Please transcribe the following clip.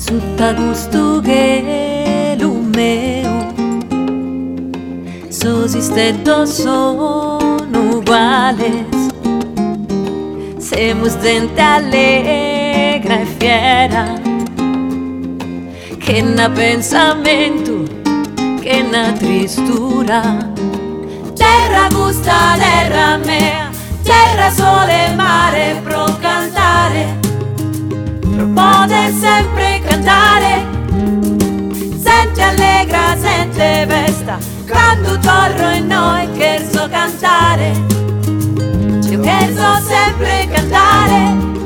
Tutta gusto che lo meu, so esiste dos sono uguales. Semos gente allegra e fiera, che na pensamento, che na tristura. Terra gusta, terra mea, terra sole e mare pro cantare, pro poter sempre cantare. Sente allegra, sente festa, quando torno e noi cherzo cantare. Io cherzo sempre cantare.